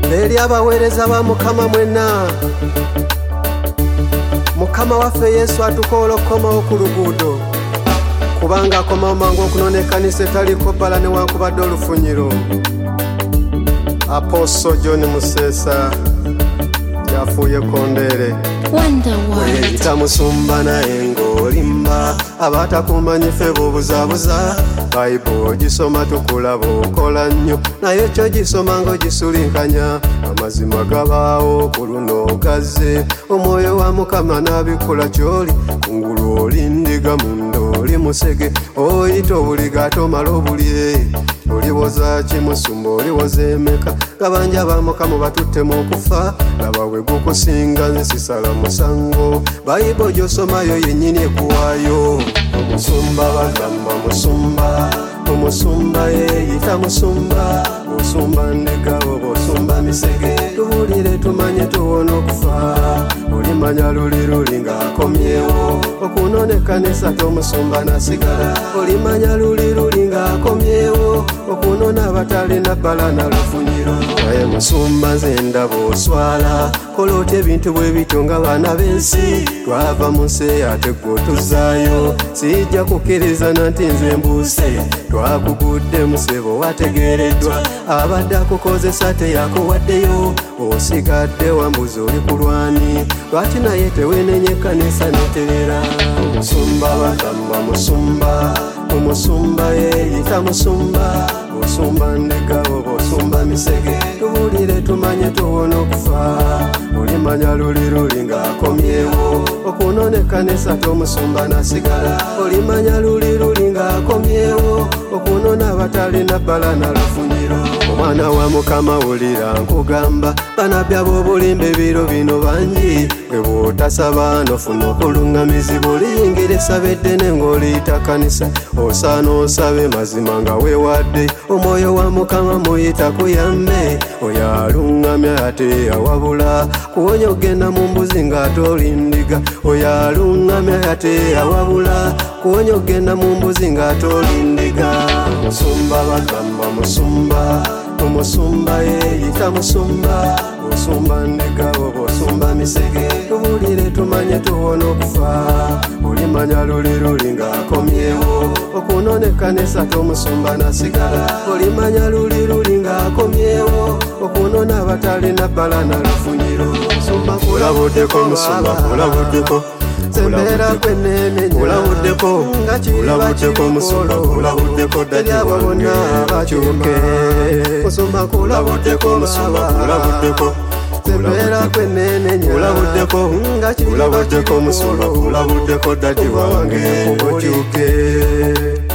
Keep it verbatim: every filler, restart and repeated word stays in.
Eri abaweereza ba Mukama mwenna, Mukama waffe Yesu atukola okukomawo ku luguudo, kubanga akomawo mangu okunoona ekkanisa etaliko bbala newankubadde olufunyiro. Apostle John Musesa yafuuye kondeere. Weeyita musumba naye ng'olimba, abatakumanyi ffe b'obuzaabuza. Bayibuli gisoma tukulaba okola nnyo, naye kyo gisoma ng'ogisulinkanya. Amazima gabaawo ku luno gazze, omwoyo wa Mukama n'abikola ky'oli. Kungulu oli ndiga, munda oli musege, oyita obuliga ate omala obulye. Oliwoza ki musumba, oliwoza emeka? Gabanja ba Mukama batuttemu okufa, laba we gukusinga nze sisala musango. Bayibuli gy'osomayo yennyini ekuwaayo. Omusumba bagamba musumba, omusumba yeeyita musumba. Osumba ndiga oba osumba misege, tuwulire tumanye tuwona okufa. Olimanya luli luli ng'akomyewo, okunoona ekkanisa t'omusumba nasigala. Olimanya luli luli ng'akomyewo, okunoona abatalina bbala na lufunyiro. Naye musumba nze ndaba oswala, kola otya ebintu bwe bityo nga baana b'ensi. Twava mu nsi ate gwe otuzaayo, sijja kukkiriza nanti nze mbuuse. Twakugudde musebo wategeereddwa, abadde akukozesa teyakuwaddeyo. Osigadde wambuzi oli ku lwani, lwaki naye teweenenya ekkanisa neterera. Omusumba bagamba musumba, omusumba yeeyita musumba. Osumba ndiga oba osumba misege, tuwulire tumanye tuwona okufa. Olimanya luli luli ng'akomyewo, okunoona ekkanisa t'omusumba nasigala. Olimanya luli luli ng'akomyewo, okunoona abatalina bbala na lufunyiro. Omwana wa Mukama wulira nkugamba, banabbi ab'obulimba ebiro bino bangi. Bwe bw'otasaba n'ofuna okuluŋŋamizibwa, oliyingira essaba eddene ng'oliyita kkanisa. Osaana osabe mazima nga weewadde, omwoyo wa Mukama muyita kuyambe. Oyo aluŋŋamya ate yawabula, kuwonya ogenda mu mbuzi ng'ate oli ndiga. Oyo aluŋŋamya ate yawabula, kuwonya ogenda mu mbuzi ng'ate oli ndiga. Omusumba bagamba musumba, omusumba yeeyita musumba. Osumba ndiga oba osumba misege, tuwulire tumanye tuwona okufa. Olimanya luli luli ng'akomyewo, okunoona ekkanisa t'omusumba nasigala. Olimanya luli luli ng'akomyewo, okunoona abatalina bbala na lufunyiro. Olabuddeko musumba, olabuddeko. Sembeera kweneenenya, olabuddeko. Olabuddeko musumba, olabuddeko ddala bonna bakyuke. Musumba kulabuddeko musumba, olabuddeko. Sembeera kweneenenya, olabuddeko. Olabuddeko musumba, olabuddeko ddala wange okyuke.